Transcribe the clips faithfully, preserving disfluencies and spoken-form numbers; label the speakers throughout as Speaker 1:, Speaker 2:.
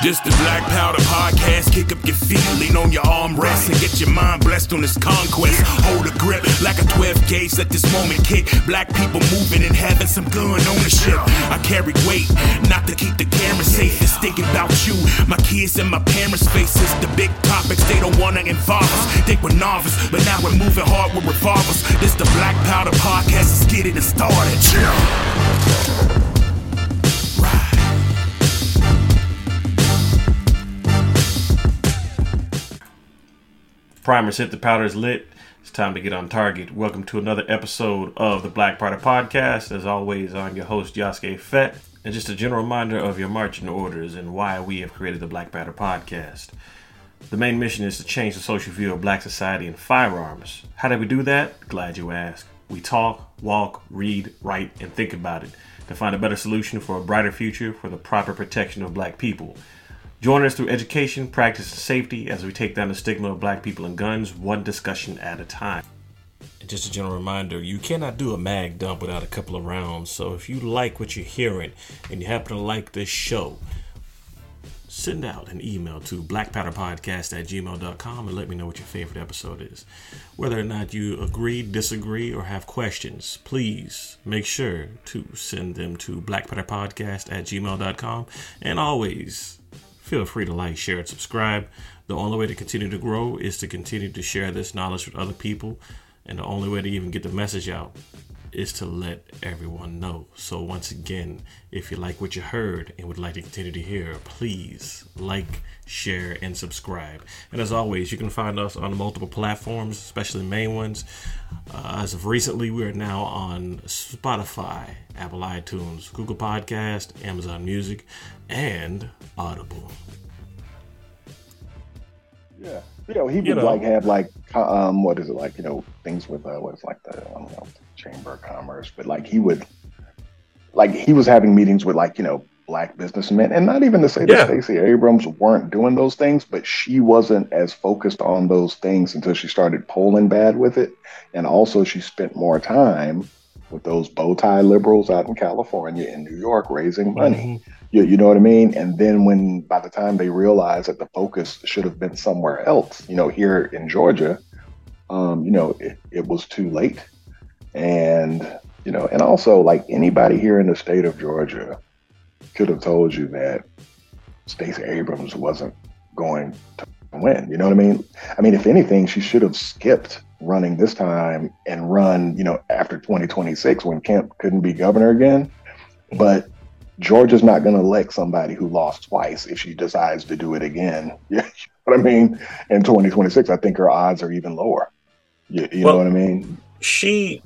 Speaker 1: This the Black Powder Podcast. Kick up your feet, lean on your armrest, and get your mind blessed on this conquest. Hold a grip like a twelve gauge. Let this moment kick. Black people moving and having some gun ownership. I carry weight, not to keep the camera safe. It's thinking about you, my kids, and my parents' faces. The big topics they don't wanna involve us. Think we're novice, but now we're moving hard with revolvers. This the Black Powder Podcast. Let's get it started.
Speaker 2: Primers hit, the powder's lit. It's time to get on target. Welcome to another episode of the Black Powder Podcast. As always, I'm your host, Yasuke Fett. And just a general reminder of your marching orders and why we have created the Black Powder Podcast. The main mission is to change the social view of black society and firearms. How do we do that? Glad you asked. We talk, walk, read, write, and think about it to find a better solution for a brighter future for the proper protection of black people. Join us through education, practice, and safety as we take down the stigma of black people and guns, one discussion at a time. And just a general reminder, you cannot do a mag dump without a couple of rounds. So if you like what you're hearing and you happen to like this show, send out an email to blackpowderpodcast at gmail dot com and let me know what your favorite episode is. Whether or not you agree, disagree, or have questions, please make sure to send them to blackpowderpodcast at gmail dot com. And always, feel free to like, share, and subscribe. The only way to continue to grow is to continue to share this knowledge with other people. And the only way to even get the message out is to let everyone know. So once again, if you like what you heard and would like to continue to hear, please like, share, and subscribe. And as always, you can find us on multiple platforms, especially the main ones. Uh, as of recently, we are now on Spotify, Apple iTunes, Google Podcast, Amazon Music, and Audible.
Speaker 3: Yeah, you know, he would
Speaker 2: You know.
Speaker 3: like have like um, what is it like? You know, things with uh, what is like the I don't know, Chamber of Commerce, but like he would, like he was having meetings with like you know black businessmen, and not even to say
Speaker 2: Yeah.
Speaker 3: that Stacey Abrams weren't doing those things, but she wasn't as focused on those things until she started polling bad with it, and also she spent more time with those bow tie liberals out in California and New York raising money.
Speaker 2: Mhm.
Speaker 3: You, you know what I mean? And then when, by the time they realized that the focus should have been somewhere else, you know, here in Georgia, um, you know, it, it was too late. And, you know, and also like anybody here in the state of Georgia could have told you that Stacey Abrams wasn't going to win. You know what I mean? I mean, if anything, she should have skipped running this time and run, you know, after twenty twenty-six when Kemp couldn't be governor again. But Georgia's not going to elect somebody who lost twice if she decides to do it again. You know what I mean? In twenty twenty-six, I think her odds are even lower. You, you
Speaker 2: Well,
Speaker 3: know what I mean?
Speaker 2: She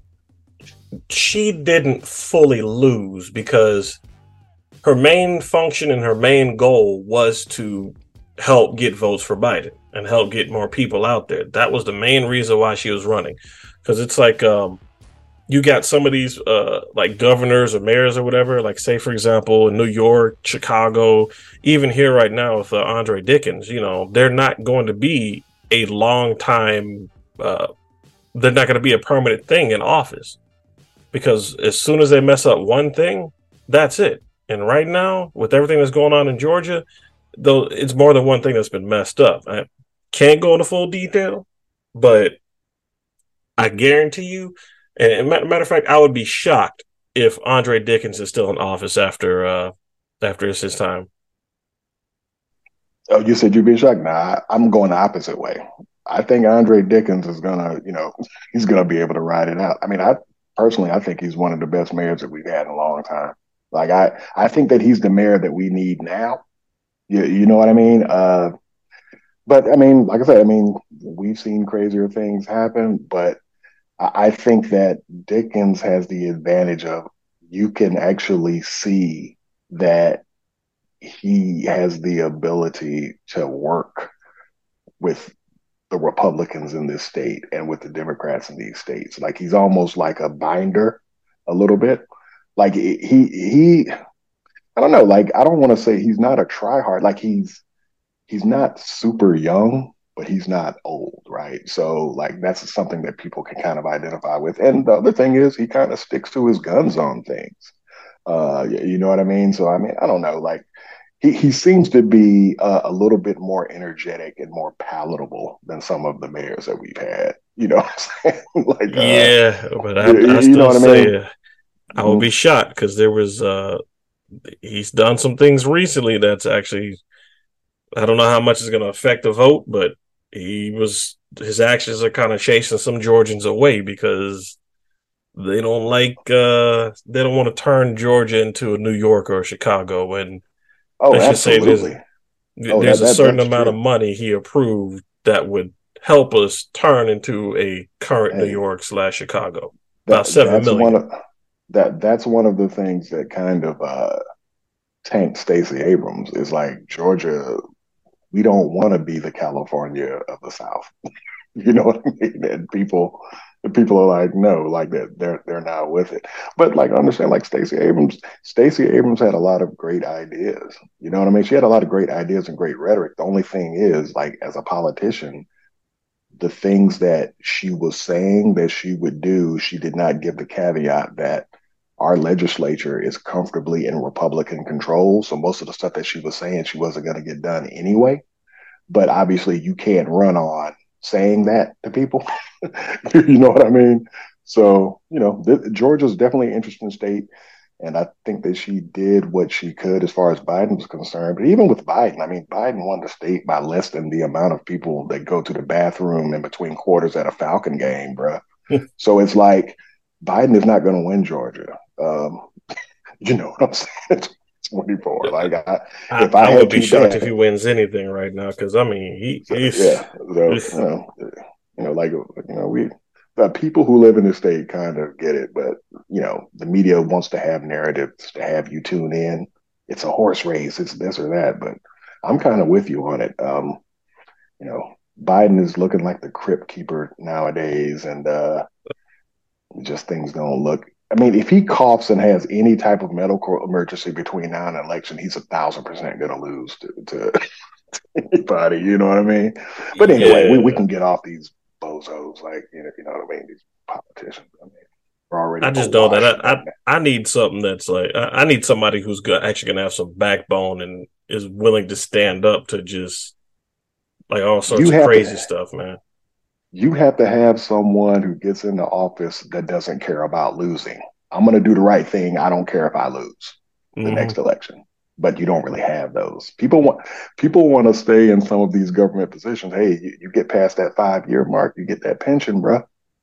Speaker 2: she didn't fully lose because her main function and her main goal was to help get votes for Biden and help get more people out there. That was the main reason why she was running. Because it's like um, you got some of these uh, like governors or mayors or whatever, like say, for example, in New York, Chicago, even here right now with uh, Andre Dickens, you know, they're not going to be a long time, uh, they're not going to be a permanent thing in office. Because as soon as they mess up one thing, that's it. And right now, with everything that's going on in Georgia, though it's more than one thing that's been messed up. I can't go into full detail, but I guarantee you, and matter of fact, I would be shocked if Andre Dickens is still in office after uh, after it's his time.
Speaker 3: Oh, you said you'd be shocked? Nah, I'm going the opposite way. I think Andre Dickens is gonna, you know, he's gonna be able to ride it out. I mean, I personally, I think he's one of the best mayors that we've had in a long time. Like, I, I think that he's the mayor that we need now. You, you know what I mean? Uh, but I mean, like I said, I mean, we've seen crazier things happen, but I, I think that Dickens has the advantage of you can actually see that he has the ability to work with the Republicans in this state and with the Democrats in these states. Like he's almost like a binder a little bit. Like he, he, I don't know, like, I don't want to say he's not a tryhard. Like he's, he's not super young, but he's not old, right? So like that's something that people can kind of identify with. And the other thing is he kind of sticks to his guns on things. Uh, you know what I mean? So I mean, I don't know, like he, he seems to be uh, a little bit more energetic and more palatable than some of the mayors that we've had. You know what I'm saying? Like, uh,
Speaker 2: Yeah, but I,
Speaker 3: you,
Speaker 2: I
Speaker 3: you know
Speaker 2: still
Speaker 3: what I
Speaker 2: say
Speaker 3: mean?
Speaker 2: uh, I would be shocked because there was uh, he's done some things recently that's actually I don't know how much is going to affect the vote, but he was his actions are kind of chasing some Georgians away because they don't like uh, they don't want to turn Georgia into a New York or a Chicago. And
Speaker 3: Oh,
Speaker 2: let's just say there's
Speaker 3: absolutely. Oh,
Speaker 2: there's
Speaker 3: that
Speaker 2: a
Speaker 3: that
Speaker 2: certain
Speaker 3: that's
Speaker 2: amount of
Speaker 3: true.
Speaker 2: money he approved that would help us turn into a current New
Speaker 3: Hey,
Speaker 2: York slash Chicago. About
Speaker 3: that
Speaker 2: seven
Speaker 3: that's one
Speaker 2: million.
Speaker 3: of that that's one of the things that kind of uh tanked Stacey Abrams is like Georgia. We don't want to be the California of the South. You know what I mean? And people, the people are like, no, like that, they're they're not with it. But like, understand, like Stacey Abrams, Stacey Abrams had a lot of great ideas. You know what I mean? She had a lot of great ideas and great rhetoric. The only thing is, like, as a politician, the things that she was saying that she would do, she did not give the caveat that our legislature is comfortably in Republican control. So most of the stuff that she was saying, she wasn't going to get done anyway. But obviously, you can't run on saying that to people. You know what I mean? So, you know, th- Georgia's definitely an interesting state. And I think that she did what she could as far as Biden was concerned. But even with Biden, I mean, Biden won the state by less than the amount of people that go to the bathroom in between quarters at a Falcon game, bro. So it's like Biden is not going to win Georgia. Um, you know what I'm saying? twenty-four. Like, I,
Speaker 2: I,
Speaker 3: if I
Speaker 2: I would
Speaker 3: had
Speaker 2: be
Speaker 3: to
Speaker 2: shocked if he
Speaker 3: bet,
Speaker 2: wins anything right now because I mean he
Speaker 3: so,
Speaker 2: he's
Speaker 3: yeah. So, you know, you know, like, you know, we, the people who live in the state kind of get it, but, you know, the media wants to have narratives to have you tune in. It's a horse race, it's this or that, but I'm kind of with you on it. Um, you know, Biden is looking like the crypt keeper nowadays, and uh, just things don't look. I mean, if he coughs and has any type of medical emergency between now and election, he's a thousand percent going to lose to, to anybody. You know what I mean? But anyway, we, we
Speaker 2: yeah.
Speaker 3: can get off these bozos, like, you know, you know what I mean? These politicians. I mean, we're already
Speaker 2: I just know that
Speaker 3: awash
Speaker 2: I
Speaker 3: in
Speaker 2: I,
Speaker 3: that.
Speaker 2: I need something that's like I, I need somebody who's go, actually gonna have some backbone and is willing to stand up to just like all sorts
Speaker 3: You
Speaker 2: of
Speaker 3: have
Speaker 2: crazy
Speaker 3: to
Speaker 2: stuff, man.
Speaker 3: you have to have someone who gets into office that doesn't care about losing. I'm going to do the right thing. I don't care if I lose the
Speaker 2: Hmm.
Speaker 3: next election. But you don't really have those. People want people want to stay in some of these government positions. Hey, you, you get past that five year mark, you get that pension, bro.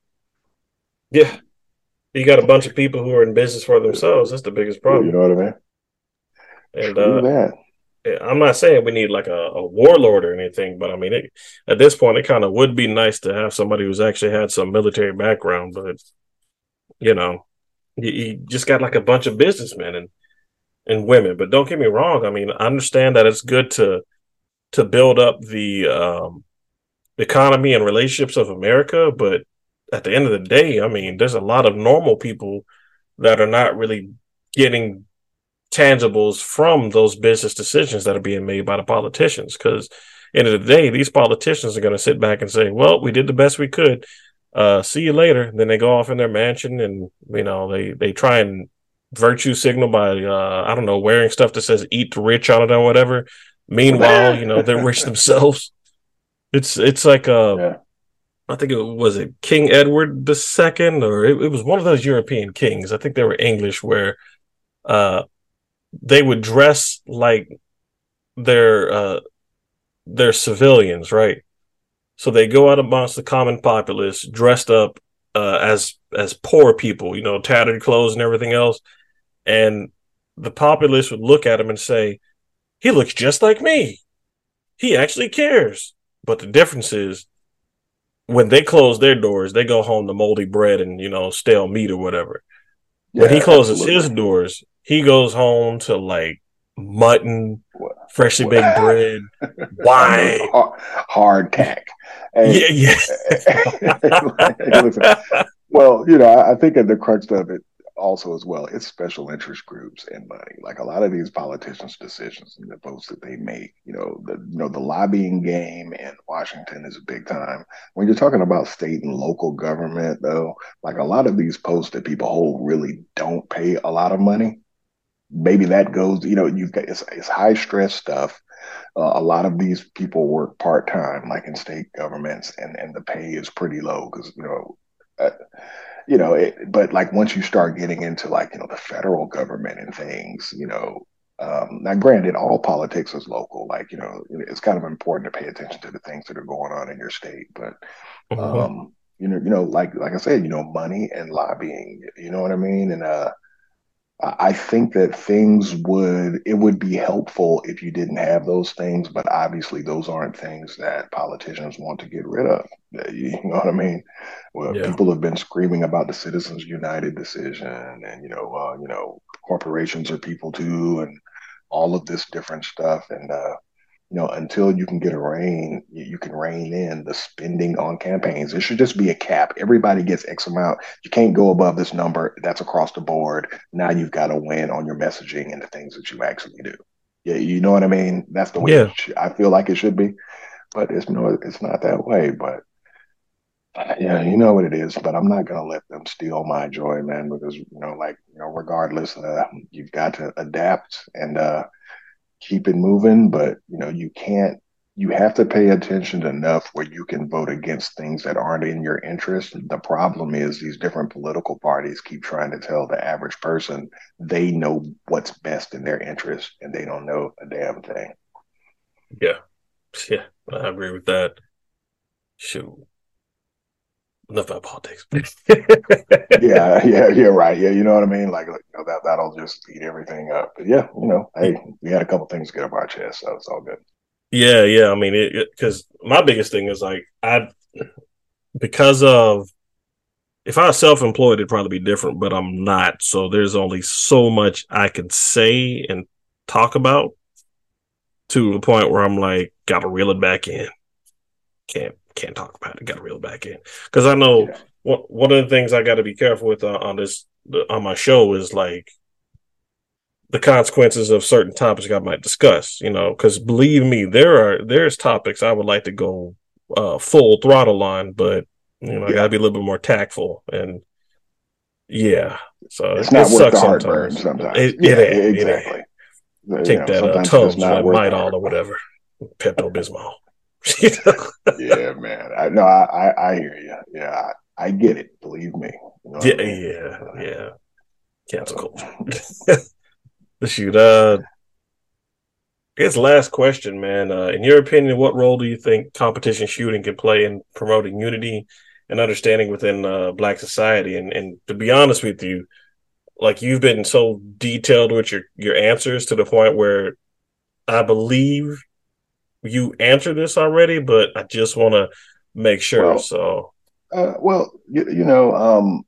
Speaker 2: Yeah, you got a bunch of people who are in business for themselves. That's the biggest
Speaker 3: You
Speaker 2: problem.
Speaker 3: know what I mean?
Speaker 2: And
Speaker 3: True
Speaker 2: uh,
Speaker 3: that.
Speaker 2: I'm not saying we need like a, a warlord or anything, but I mean, it, at this point, it kind of would be nice to have somebody who's actually had some military background. But you know, you, you just got like a bunch of businessmen and and women. But don't get me wrong. I mean, I understand that it's good to to build up the um, economy and relationships of America, but at the end of the day, I mean, there's a lot of normal people that are not really getting tangibles from those business decisions that are being made by the politicians. Because end of the day, these politicians are going to sit back and say, "Well, we did the best we could. Uh, see you later." Then they go off in their mansion, and you know they they try and virtue signal by uh, I don't know wearing stuff that says "Eat the rich" on it or whatever. Meanwhile, you know they're rich themselves. It's it's like uh
Speaker 3: Yeah.
Speaker 2: I think it was it King Edward the Second, or it, it was one of those European kings. I think they were English, where uh they would dress like they're uh they're civilians, right? So they go out amongst the common populace dressed up uh, as as poor people, you know, tattered clothes and everything else, and the populace would look at him and say, "He looks just like me. He actually cares." But the difference is when they close their doors, they go home to moldy bread and you know stale meat or whatever. When he
Speaker 3: Yeah,
Speaker 2: closes
Speaker 3: absolutely.
Speaker 2: his doors, he goes home to like mutton,
Speaker 3: What,
Speaker 2: freshly
Speaker 3: what,
Speaker 2: baked bread,
Speaker 3: I know,
Speaker 2: wine.
Speaker 3: hard, hardtack. Hey,
Speaker 2: Yeah,
Speaker 3: hey, listen,
Speaker 2: yeah.
Speaker 3: well, you know, I, I think at the crux of it also as well, it's special interest groups and money. Like a lot of these politicians' decisions and the votes that they make, you know, the you know the lobbying game in Washington is big time. When you're talking about state and local government, though, like a lot of these posts that people hold really don't pay a lot of money. maybe that goes, you know, you've got it's, it's high stress stuff. Uh, a lot of these people work part time, like in state governments, and and the pay is pretty low because you know, uh, you know. It, but like once you start getting into like you know the federal government and things, you know. Um, now, granted, all politics is local. Like you know, it's kind of important to pay attention to the things that are going on in your state. But
Speaker 2: Mm-hmm.
Speaker 3: um, you know, you know, like like I said, you know, money and lobbying. You know what I mean? And uh, I think that things would it would be helpful if you didn't have those things, but obviously those aren't things that politicians want to get rid of. You know what I mean? Well,
Speaker 2: Yeah.
Speaker 3: people have been screaming about the Citizens United decision, and you know, uh, you know, corporations are people too, and all of this different stuff. And uh, you know, until you can get a rein, you can rein in the spending on campaigns. It should just be a cap. Everybody gets X amount. You can't go above this number. That's across the board. Now you've got to win on your messaging and the things that you actually do. Yeah, you know what I mean? That's the way it
Speaker 2: Yeah.
Speaker 3: should, I feel like it should be, but it's no, it's not that way. But yeah, you know what it is. But I'm not gonna let them steal my joy, man, because you know, like you know, regardless, uh, you've got to adapt and uh, keep it moving, but you know, you can't you have to pay attention enough where you can vote against things that aren't in your interest. The problem is these different political parties keep trying to tell the average person they know what's best in their interest and they don't know a damn thing.
Speaker 2: Yeah. Yeah. I agree with that. Shoot. Enough about politics.
Speaker 3: Yeah, yeah, yeah, right. Yeah, you know what I mean? Like, like, you know, that that'll just eat everything up. But yeah, you know, hey, we had a couple things to get off our chest, so it's all good.
Speaker 2: Yeah, yeah. I mean, it because my biggest thing is like I because of if I was self-employed, it'd probably be different, but I'm not. So there's only so much I can say and talk about to the point where I'm like, gotta reel it back in. Can't can't talk about it. Gotta reel it back in because I know
Speaker 3: Yeah.
Speaker 2: one one of the things I got to be careful with uh, on this on my show is like the consequences of certain topics I might discuss. You know, because believe me, there are there's topics I would like to go uh, full throttle on, but you know, I got
Speaker 3: Yeah.
Speaker 2: to be a little bit more tactful and yeah. So
Speaker 3: It's
Speaker 2: it
Speaker 3: not worth
Speaker 2: sucks
Speaker 3: the heartburn
Speaker 2: sometimes.
Speaker 3: sometimes.
Speaker 2: It it
Speaker 3: Yeah,
Speaker 2: ain't it ain't.
Speaker 3: exactly. You
Speaker 2: Take
Speaker 3: know,
Speaker 2: that uh,
Speaker 3: sometimes it's just
Speaker 2: Tums or
Speaker 3: not
Speaker 2: that
Speaker 3: worth the
Speaker 2: Midol or
Speaker 3: heartburn.
Speaker 2: whatever, Pepto Bismol. You know?
Speaker 3: Yeah, man. I no, I, I, I hear you. Yeah, I, I get it. Believe me. You know what I
Speaker 2: Yeah,
Speaker 3: mean?
Speaker 2: yeah, yeah. Cancel culture.
Speaker 3: Uh,
Speaker 2: Shoot. Uh, I guess last question, man. Uh, in your opinion, what role do you think competition shooting can play in promoting unity and understanding within uh, Black society? And and to be honest with you, like you've been so detailed with your your answers to the point where I believe you answered this already, but I just want to make sure.
Speaker 3: well,
Speaker 2: So
Speaker 3: uh, well, you, you know, um,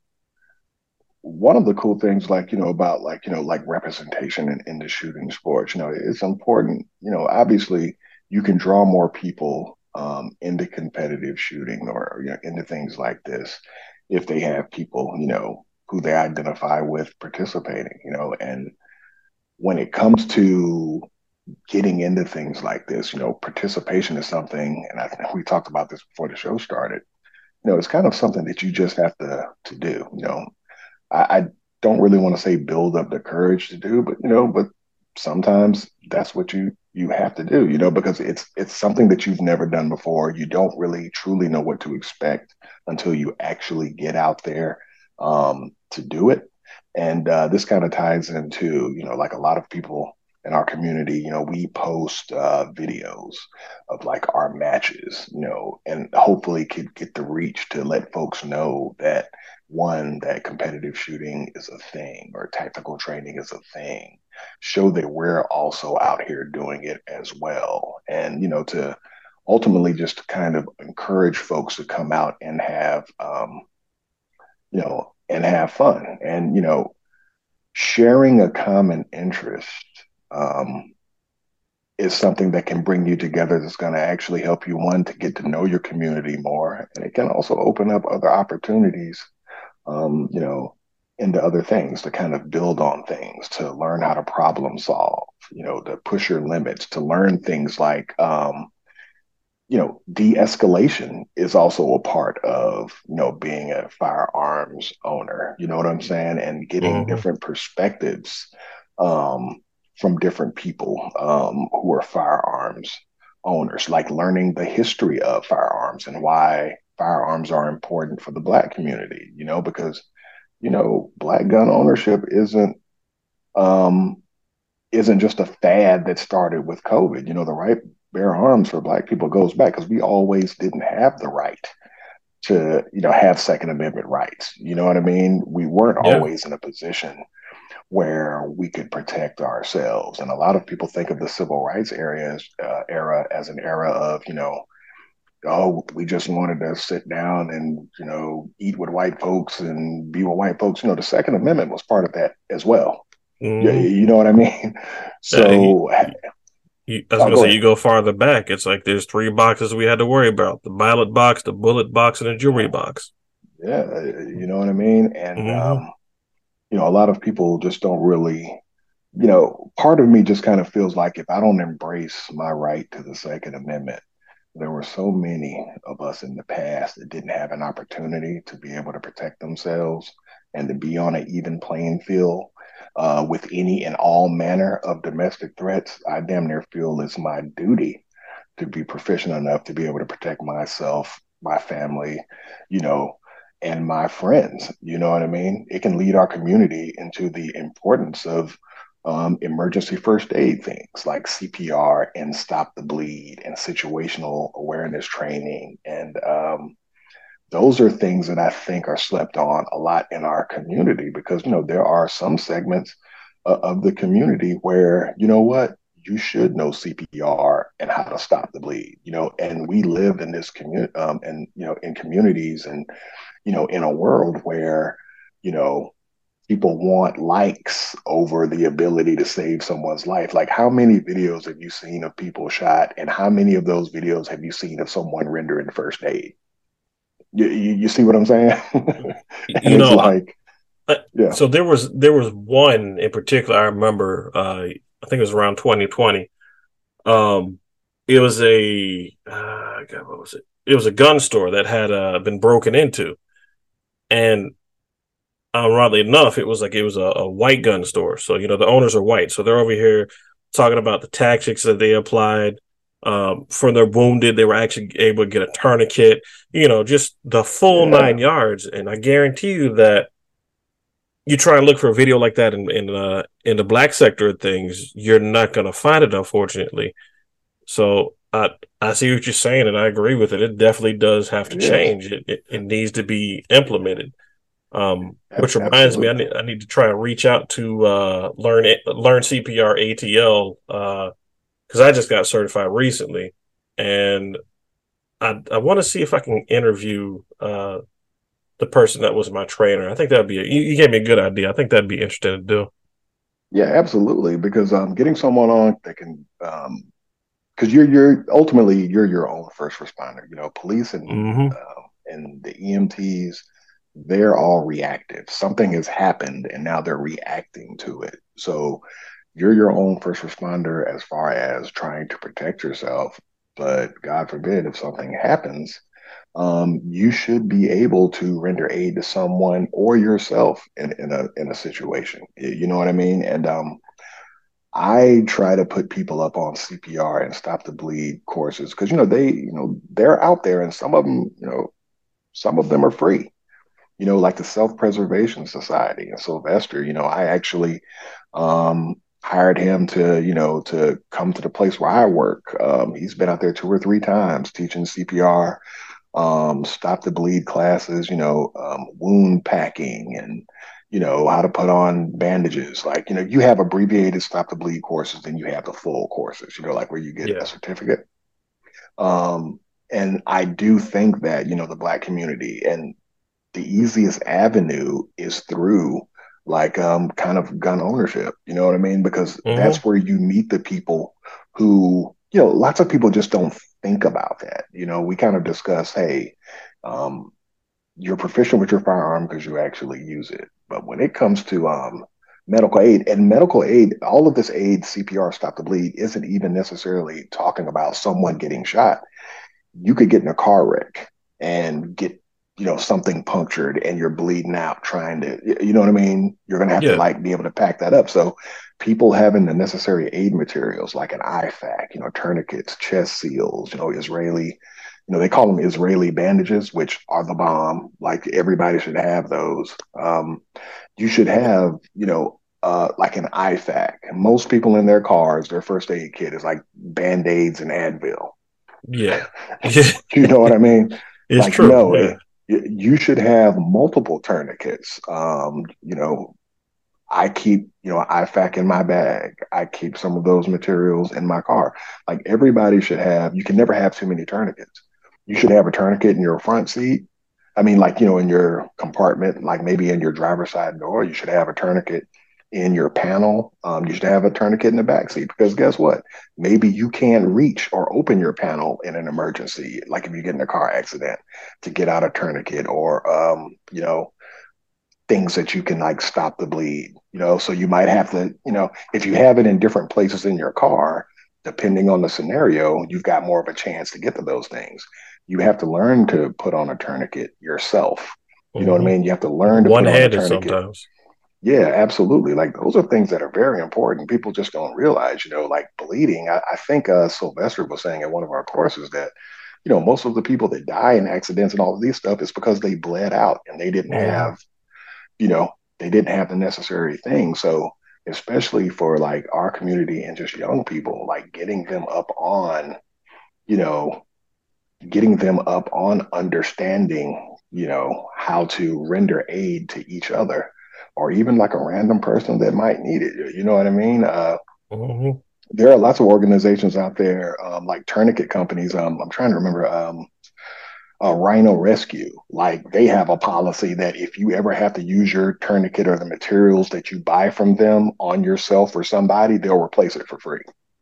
Speaker 3: one of the cool things, like you know, about like you know, like representation in, in the shooting sports, you know, it's important. You know, obviously, you can draw more people um, into competitive shooting or you know into things like this if they have people, you know, who they identify with participating. You know, and when it comes to getting into things like this, you know, participation is something, and I think we talked about this before the show started. You know, it's kind of something that you just have to to do. You know, I, I don't really want to say build up the courage to do, but you know, but sometimes that's what you you have to do. You know, because it's it's something that you've never done before. You don't really truly know what to expect until you actually get out there um, to do it. And uh, this kind of ties into, you know, like a lot of people in our community, you know, we post uh, videos of like our matches, you know, and hopefully could get the reach to let folks know that one, that competitive shooting is a thing or tactical training is a thing. Show that we're also out here doing it as well. And, you know, to ultimately just kind of encourage folks to come out and have, um, you know, and have fun. And, you know, sharing a common interest um, is something that can bring you together that's going to actually help you, one, to get to know your community more. And it can also open up other opportunities, um, you know, into other things to kind of build on things, to learn how to problem solve, you know, to push your limits, to learn things like, um, you know, de-escalation is also a part of, you know, being a firearms owner. You know what I'm saying? And getting
Speaker 2: mhm.
Speaker 3: different perspectives um, from different people um, who are firearms owners, like learning the history of firearms and why firearms are important for the Black community, you know, because, you know, Black gun ownership isn't um, isn't just a fad that started with COVID. You know, the right bear arms for Black people goes back because we always didn't have the right to, you know, have Second Amendment rights. You know what I mean? We weren't
Speaker 2: Yeah.
Speaker 3: always in a position where we could protect ourselves. And a lot of people think of the civil rights areas, uh, era as an era of, you know, oh, we just wanted to sit down and, you know, eat with white folks and be with white folks. You know, the Second Amendment was part of that as well. Yeah,
Speaker 2: Mm-hmm.
Speaker 3: you know what I mean?
Speaker 2: Yeah, you,
Speaker 3: So,
Speaker 2: you, I was
Speaker 3: oh,
Speaker 2: gonna
Speaker 3: go
Speaker 2: say
Speaker 3: ahead.
Speaker 2: you go farther back. It's like there's three boxes we had to worry about: the ballot box, the bullet box, and the jewelry box.
Speaker 3: Yeah, you know what I mean? And,
Speaker 2: Mm-hmm.
Speaker 3: um, you know, a lot of people just don't really, you know, part of me just kind of feels like if I don't embrace my right to the Second Amendment, there were so many of us in the past that didn't have an opportunity to be able to protect themselves and to be on an even playing field uh, with any and all manner of domestic threats. I damn near feel it's my duty to be proficient enough to be able to protect myself, my family, you know, and my friends. You know what I mean? It can lead our community into the importance of um, emergency first aid things like C P R and stop the bleed and situational awareness training. And um, those are things that I think are slept on a lot in our community because, you know, there are some segments uh, of the community where, you know what, you should know C P R and how to stop the bleed, you know, and we live in this community, um, and, you know, in communities and, you know, in a world where, you know, people want likes over the ability to save someone's life. Like, how many videos have you seen of people shot, and how many of those videos have you seen of someone rendering first aid? You, you, you see what I'm saying? And
Speaker 2: You
Speaker 3: it's
Speaker 2: know, I,
Speaker 3: like,
Speaker 2: I,
Speaker 3: yeah,
Speaker 2: so there was there was one in particular I remember. Uh, I think it was around twenty twenty. Um, it was a uh, God, what was it? It was a gun store that had uh, been broken into, and ironically enough, it was like it was a, a white gun store. So you know the owners are white, so they're over here talking about the tactics that they applied um, for their wounded. They were actually able to get a tourniquet, you know, just the full
Speaker 3: yeah,
Speaker 2: nine yards. And I guarantee you that you try and look for a video like that in in uh, in the black sector of things, you're not going to find it, unfortunately. So I I see what you're saying, and I agree with it. It definitely does have to
Speaker 3: yes,
Speaker 2: change. It it, it needs to be implemented. Um,
Speaker 3: a-
Speaker 2: which reminds me, I
Speaker 3: absolutely.
Speaker 2: need I need to try and reach out to uh, learn it, learn C P R A T L because uh, I just got certified recently, and I I want to see if I can interview uh, the person that was my trainer. I think that'd be a, you, you gave me a good idea. I think that'd be interesting to do.
Speaker 3: Yeah, absolutely. Because um, getting someone on that can, um, because you're you're ultimately you're your own first responder. You know, police and
Speaker 2: Hmm.
Speaker 3: uh, and the E M Ts, they're all reactive. Something has happened, and now they're reacting to it. So you're your own first responder as far as trying to protect yourself. But God forbid if something happens, um, you should be able to render aid to someone or yourself in, in a in a situation. You know what I mean? And um, I try to put people up on C P R and stop the bleed courses because you know they you know they're out there and some of them you know some of them are free. You know, like the Self Preservation Society and Sylvester. You know, I actually um, hired him to you know to come to the place where I work. Um, he's been out there two or three times teaching C P R, um, stop the bleed classes, you know, um, wound packing and, you know, how to put on bandages. Like, you know, you have abbreviated stop the bleed courses, then you have the full courses, you know, like where you get a
Speaker 2: Yeah.
Speaker 3: certificate. Um, and I do think that, you know, the Black community and the easiest avenue is through like um kind of gun ownership. You know what I mean? Because
Speaker 2: Hmm.
Speaker 3: that's where you meet the people who, you know, lots of people just don't think about that. You know, we kind of discuss, hey, um, you're proficient with your firearm because you actually use it. But when it comes to um medical aid and medical aid, all of this aid, C P R, stop the bleed, isn't even necessarily talking about someone getting shot. You could get in a car wreck and get you know something punctured and you're bleeding out trying to you know what I mean, you're gonna have to
Speaker 2: Yeah.
Speaker 3: like be able to pack that up. So people having the necessary aid materials like an I FAK, you know, tourniquets, chest seals, you know, Israeli, you know, they call them Israeli bandages, which are the bomb. Like everybody should have those. Um, you should have, you know, uh, like an I FAK. Most people in their cars, their first aid kit is like Band-Aids and Advil.
Speaker 2: Yeah.
Speaker 3: You know what I mean?
Speaker 2: It's
Speaker 3: Like,
Speaker 2: true.
Speaker 3: no,
Speaker 2: Yeah.
Speaker 3: it, you should have multiple tourniquets. Um, you know, I keep, you know, I FAK in my bag. I keep some of those materials in my car. Like everybody should have, you can never have too many tourniquets. You should have a tourniquet in your front seat. I mean, like, you know, in your compartment, like maybe in your driver's side door, you should have a tourniquet in your panel. Um, you should have a tourniquet in the back seat because guess what? Maybe you can't reach or open your panel in an emergency, like if you get in a car accident to get out a tourniquet or, um, you know, things that you can like stop the bleed, you know. So you might have to, you know, if you have it in different places in your car, depending on the scenario, you've got more of a chance to get to those things. You have to learn to put on a tourniquet yourself. You know what I
Speaker 2: Mm-hmm.
Speaker 3: mean? You have to learn to put on a
Speaker 2: One-handed
Speaker 3: tourniquet.
Speaker 2: sometimes.
Speaker 3: Yeah, absolutely. Like those are things that are very important. People just don't realize, you know, like bleeding. I, I think uh, Sylvester was saying at one of our courses that, you know, most of the people that die in accidents and all of these stuff is because they bled out and they didn't
Speaker 2: Mm-hmm.
Speaker 3: have, you know, they didn't have the necessary things. So, especially for like our community and just young people, like getting them up on, you know, getting them up on understanding, you know, how to render aid to each other or even like a random person that might need it. You know what I mean? Uh,
Speaker 2: Mm-hmm.
Speaker 3: there are lots of organizations out there, um, like tourniquet companies. Um, I'm trying to remember. Um, uh, Rhino Rescue, like they have a policy that if you ever have to use your tourniquet or the materials that you buy from them on yourself or somebody, they'll replace it for free.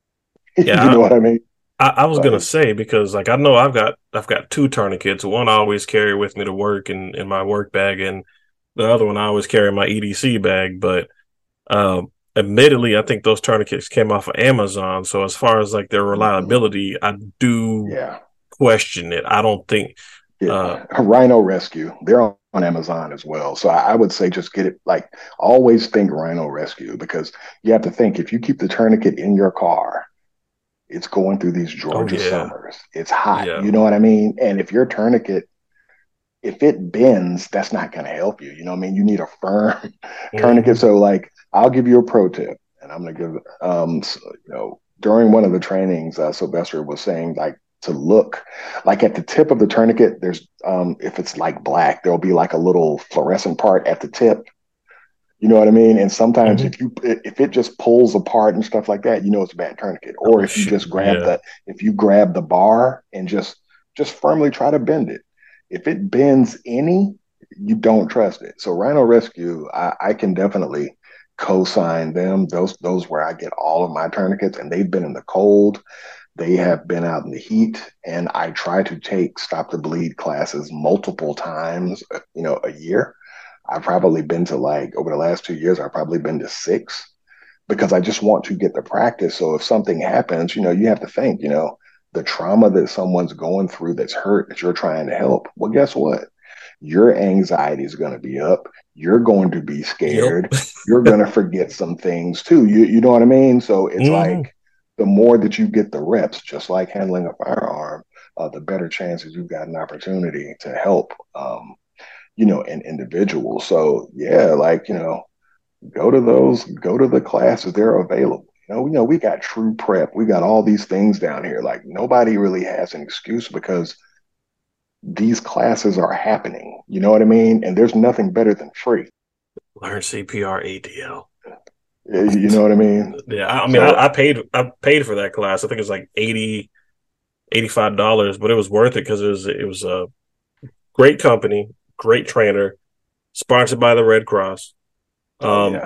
Speaker 3: You
Speaker 2: Yeah.
Speaker 3: know what I mean?
Speaker 2: I, I was gonna
Speaker 3: Like,
Speaker 2: say because like I know I've got I've got two tourniquets. One I always carry with me to work and in my work bag, and the other one I always carry in my E D C bag. But um, admittedly, I think those tourniquets came off of Amazon. So as far as like their
Speaker 3: mhm,
Speaker 2: reliability, I do
Speaker 3: yeah,
Speaker 2: question it. I don't think. Uh,
Speaker 3: yeah. Rhino Rescue, they're on, on Amazon as well. So I, I would say just get it. Like, always think Rhino Rescue because you have to think if you keep the tourniquet in your car, it's going through these
Speaker 2: oh
Speaker 3: Georgia
Speaker 2: yeah,
Speaker 3: summers. It's hot.
Speaker 2: yeah.
Speaker 3: You know what I mean? And if your tourniquet if it bends, that's not going to help you. You know what I mean? You need a firm tourniquet.
Speaker 2: Hmm.
Speaker 3: So, like, I'll give you a pro tip, and I'm going to give, um, so, you know, during one of the trainings, uh, Sylvester was saying, like, to look like at the tip of the tourniquet, there's, um, if it's like black, there'll be like a little fluorescent part at the tip. You know what I mean? And sometimes
Speaker 2: Hmm.
Speaker 3: if you if it just pulls apart and stuff like that, you know it's a bad tourniquet. Or
Speaker 2: Oh
Speaker 3: if you
Speaker 2: shoot,
Speaker 3: just grab
Speaker 2: yeah.
Speaker 3: the if you grab the bar and just just firmly try to bend it. If it bends any, you don't trust it. So Rhino Rescue, I, I can definitely co-sign them. Those those where I get all of my tourniquets, and they've been in the cold. They have been out in the heat, and I try to take stop the bleed classes multiple times, you know, a year. I've probably been to like over the last two years, I've probably been to six because I just want to get the practice. So if something happens, you know, you have to think, you know, the trauma that someone's going through that's hurt that you're trying to help. Well, guess what? Your anxiety is going to be up. You're going to be
Speaker 2: Yep.
Speaker 3: scared. You're going to forget some things too. You, you know what I mean? So it's
Speaker 2: Hmm.
Speaker 3: like the more that you get the reps, just like handling a firearm, uh, the better chances you've got an opportunity to help. Um, you know, an individual. So yeah, like, you know, go to those, go to the classes, they're available. You know, you know, we got True Prep, we got all these things down here. Like nobody really has an excuse because these classes are happening. You know what I mean? And there's nothing better than free.
Speaker 2: Learn C P R A D L.
Speaker 3: You know what I mean?
Speaker 2: Yeah, I, I mean,
Speaker 3: So
Speaker 2: I, I paid I paid for that class. I think it was like eighty eighty five dollars, but it was worth it because it was it was a great company, great trainer, sponsored by the Red Cross.
Speaker 3: oh
Speaker 2: Um,
Speaker 3: yeah.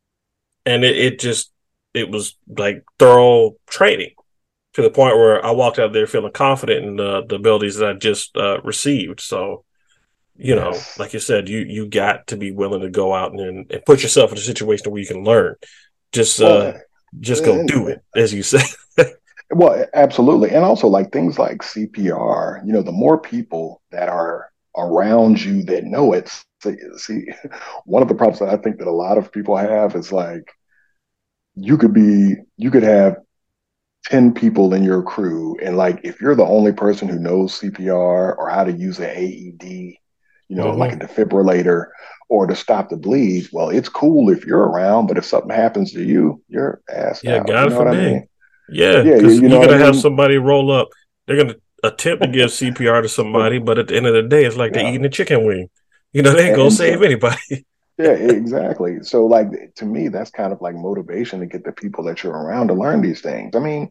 Speaker 2: and it, it just it was like thorough training to the point where I walked out there feeling confident in the, the abilities that I just uh, received. So, you know,
Speaker 3: Yes.
Speaker 2: like you said, you you got to be willing to go out and, and put yourself in a situation where you can learn. Just uh,
Speaker 3: Well,
Speaker 2: just go
Speaker 3: and,
Speaker 2: do it, as you say.
Speaker 3: well, absolutely. And also like things like C P R, you know, the more people that are around you that know it. See, see, one of the problems that I think that a lot of people have is like you could be, you could have ten people in your crew. And like, if you're the only person who knows C P R or how to use an A E D, you know, like a
Speaker 2: Mm-hmm.
Speaker 3: defibrillator or to stop the bleed, well, it's cool if you're around, but if something happens to you, you're assed
Speaker 2: Yeah,
Speaker 3: out. You
Speaker 2: God
Speaker 3: know what I
Speaker 2: forbid.
Speaker 3: mean?
Speaker 2: Yeah,
Speaker 3: Yeah, you,
Speaker 2: because
Speaker 3: you
Speaker 2: you're
Speaker 3: know what I
Speaker 2: gonna have
Speaker 3: mean?
Speaker 2: somebody roll up. They're gonna attempt to give C P R to somebody, but at the end of the day, it's like they're
Speaker 3: Yeah.
Speaker 2: eating a chicken wing. You know, they ain't
Speaker 3: And,
Speaker 2: gonna
Speaker 3: and
Speaker 2: save
Speaker 3: so,
Speaker 2: anybody.
Speaker 3: yeah, exactly. So, like, to me, that's kind of like motivation to get the people that you're around to learn these things. I mean,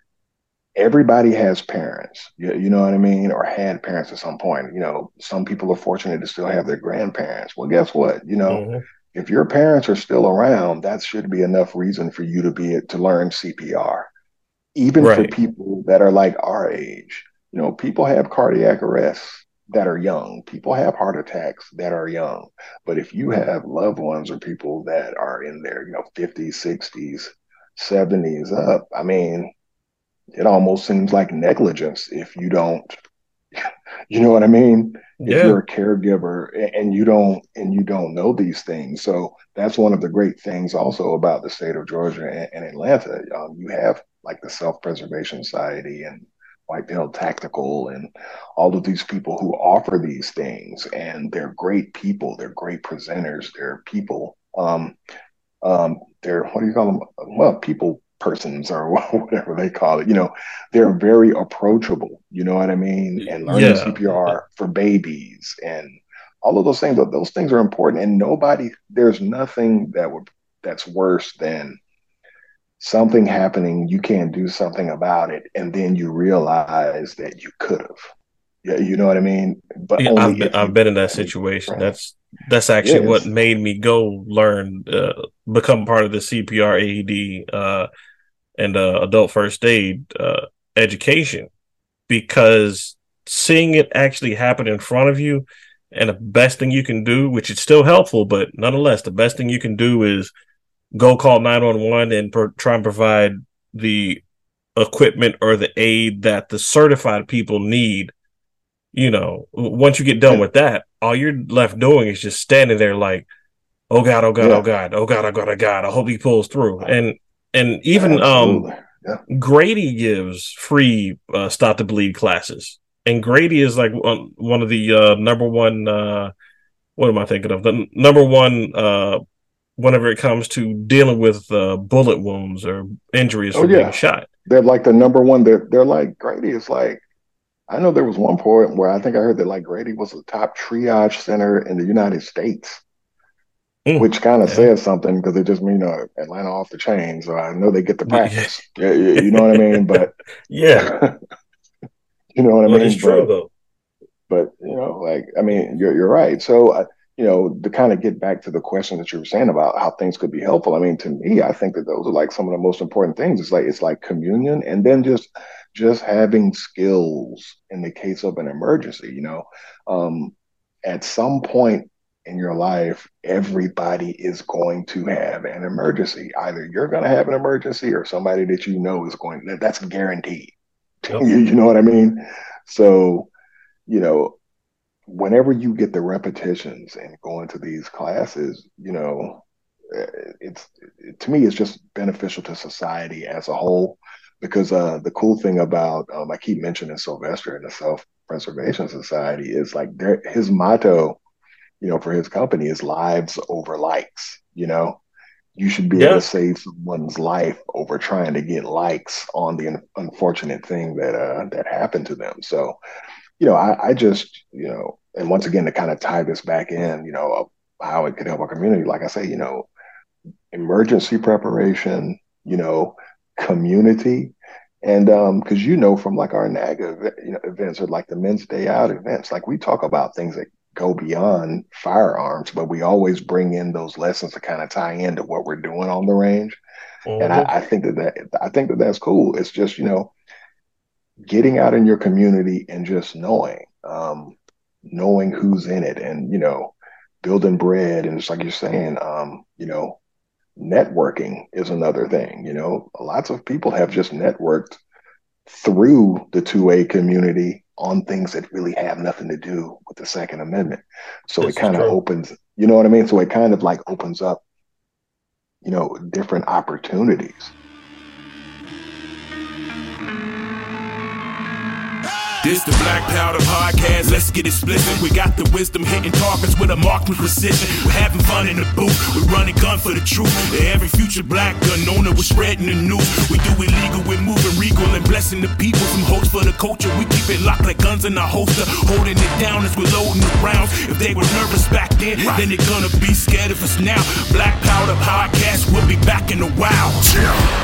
Speaker 3: everybody has parents, you, you know what I mean, or had parents at some point. You know, some people are fortunate to still have their grandparents. Well, guess what? You know,
Speaker 2: Hmm.
Speaker 3: if your parents are still around, that should be enough reason for you to be to learn C P R. Even for
Speaker 2: Right.
Speaker 3: people that are like our age, you know, people have cardiac arrests that are young. People have heart attacks that are young. But if you have loved ones or people that are in their, you know, fifties, sixties, seventies up, I mean, it almost seems like negligence if you don't, you know what I mean? If
Speaker 2: Yeah.
Speaker 3: you're a caregiver and you don't and you don't know these things. So that's one of the great things also about the state of Georgia and, and Atlanta. Um, you have like the Self-Preservation Society and Whitetail Tactical and all of these people who offer these things, and they're great people. They're great presenters. They're people. Um, um, they're what do you call them? Well, people persons or whatever they call it. You know, they're very approachable. You know what I mean? And learning
Speaker 2: Yeah.
Speaker 3: C P R for babies and all of those things. Those things are important. And nobody, there's nothing that would that's worse than something happening. You can't do something about it, and then you realize that you could have. Yeah, you know what I mean. But
Speaker 2: Yeah,
Speaker 3: only
Speaker 2: I've been
Speaker 3: if
Speaker 2: I've
Speaker 3: you
Speaker 2: been in that
Speaker 3: I mean,
Speaker 2: situation.
Speaker 3: right.
Speaker 2: That's that's
Speaker 3: Yeah,
Speaker 2: actually what
Speaker 3: it's
Speaker 2: made me go learn, uh, become part of the C P R, A E D, uh, and uh, adult first aid uh, education, because seeing it actually happen in front of you, and the best thing you can do, which is still helpful, but nonetheless, the best thing you can do is go call nine one one and pro- try and provide the equipment or the aid that the certified people need. You know, once you get done
Speaker 3: and
Speaker 2: with that, all you're left doing is just standing there like, oh God, oh God, oh
Speaker 3: yeah,
Speaker 2: God, oh God, oh God, oh God. I hope he pulls through. And and even um
Speaker 3: absolutely. Yeah.
Speaker 2: Grady gives free uh, stop the bleed classes. And Grady is like one, one of the uh, number one uh what am I thinking of? The n- number one uh whenever it comes to dealing with uh, bullet wounds or injuries
Speaker 3: Oh
Speaker 2: from being
Speaker 3: yeah.
Speaker 2: shot.
Speaker 3: They're like the number one. They're they're like Grady is like I know there was one point where I think I heard that like Grady was the top triage center in the United States,
Speaker 2: Mm,
Speaker 3: which kind of
Speaker 2: yeah.
Speaker 3: says something because it just means you know Atlanta off the chain. So I know they get to
Speaker 2: Yeah.
Speaker 3: practice. Yeah, you, you know what I mean. But
Speaker 2: Yeah.
Speaker 3: you know what I
Speaker 2: But it's
Speaker 3: mean.
Speaker 2: true
Speaker 3: But
Speaker 2: though.
Speaker 3: but you know, like I mean, you're you're right. So uh, you know, to kind of get back to the question that you were saying about how things could be helpful. I mean, to me, I think that those are like some of the most important things. It's like it's like communion, and then just just having skills in the case of an emergency. You know, um, at some point in your life, everybody is going to have an emergency. Either you're going to have an emergency, or somebody that you know is going. That's guaranteed.
Speaker 2: Yep.
Speaker 3: you, you know what I mean? So you know, whenever you get the repetitions and going to these classes, you know, eh, it's it, to me, it's just beneficial to society as a whole. Because uh, the cool thing about um, I keep mentioning Sylvester and the Self Preservation Society is like their his motto, you know, for his company is lives over likes. You know, you should be able to
Speaker 2: Yeah.
Speaker 3: save someone's life over trying to get likes on the un- unfortunate thing that uh, that happened to them. So you know, I, I just, you know, and once again, to kind of tie this back in, you know, of how it could help our community, like I say, you know, emergency preparation, you know, community. And um, because you know, from like our NAGA you know, events or like the Men's Day Out events, like we talk about things that go beyond firearms, but we always bring in those lessons to kind of tie into what we're doing on the range. And I,
Speaker 2: Hmm.
Speaker 3: I think that, that I think that that's cool. It's just, you know, getting out in your community and just knowing, um, knowing who's in it, and you know, building bread, and it's like you're saying, um, you know, networking is another thing. You know, lots of people have just networked through the two A community on things that really have nothing to do with the Second Amendment. So it
Speaker 2: This is
Speaker 3: kind of
Speaker 2: true.
Speaker 3: opens, you know what I mean? So it kind of like opens up you know, different opportunities.
Speaker 1: This the Black Powder Podcast, let's get explicit. We got the wisdom hitting targets with a marksman precision. We're having fun in the booth, we're running gun for the truth. Every future black gun owner, we're spreading the news. We do illegal, we're moving regal and blessing the people. From hopes for the culture, we keep it locked like guns in our holster. Holding it down as we're loading the rounds. If they were nervous back then, then they're gonna be scared of us now. Black Powder Podcast, we'll be back in a while.